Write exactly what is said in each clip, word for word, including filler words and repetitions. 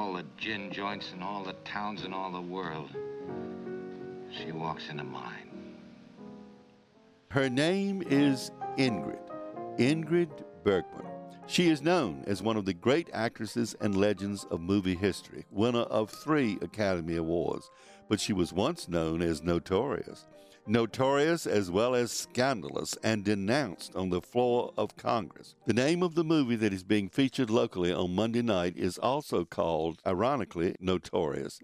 all the gin joints in all the towns in all the world. She walks into mine. Her name is Ingrid, Ingrid Bergman. She is known as one of the great actresses and legends of movie history, winner of three Academy Awards, but she was once known as notorious. Notorious as well as scandalous and denounced on the floor of Congress. The name of the movie that is being featured locally on Monday night is also called, ironically, Notorious.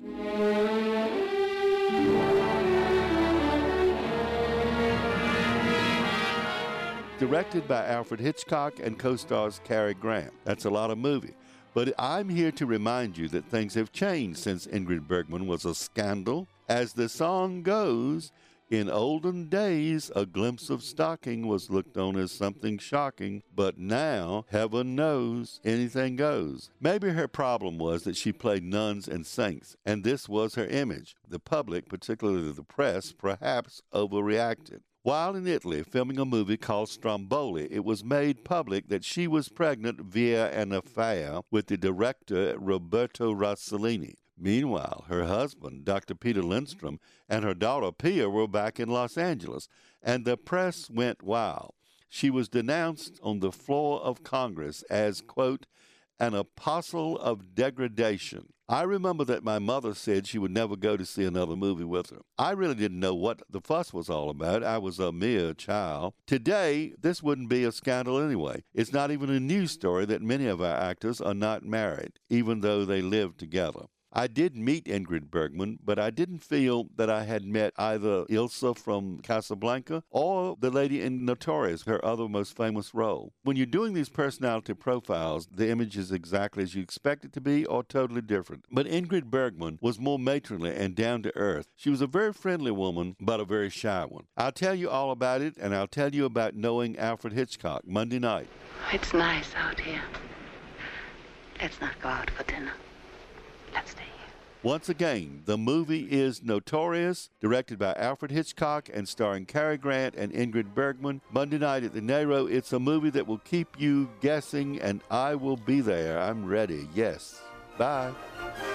Directed by Alfred Hitchcock and co-stars Cary Grant. That's a lot of movie. But I'm here to remind you that things have changed since Ingrid Bergman was a scandal. As the song goes, in olden days, a glimpse of stocking was looked on as something shocking, but now, heaven knows, anything goes. Maybe her problem was that she played nuns and saints, and this was her image. The public, particularly the press, perhaps overreacted. While in Italy filming a movie called Stromboli, it was made public that she was pregnant via an affair with the director Roberto Rossellini. Meanwhile, her husband, Doctor Peter Lindstrom, and her daughter Pia were back in Los Angeles, and the press went wild. She was denounced on the floor of Congress as, quote, an apostle of degradation. I remember that my mother said she would never go to see another movie with her. I really didn't know what the fuss was all about. I was a mere child. Today, this wouldn't be a scandal anyway. It's not even a news story that many of our actors are not married, even though they live together. I did meet Ingrid Bergman, but I didn't feel that I had met either Ilsa from Casablanca or the lady in Notorious, her other most famous role. When you're doing these personality profiles, the image is exactly as you expect it to be or totally different. But Ingrid Bergman was more matronly and down to earth. She was a very friendly woman, but a very shy one. I'll tell you all about it, and I'll tell you about knowing Alfred Hitchcock Monday night. It's nice out here. Let's not go out for dinner. Let's stay here. Once again, the movie is Notorious, directed by Alfred Hitchcock and starring Cary Grant and Ingrid Bergman. Monday night at the Nero. It's a movie that will keep you guessing, and I will be there. I'm ready. Yes. Bye.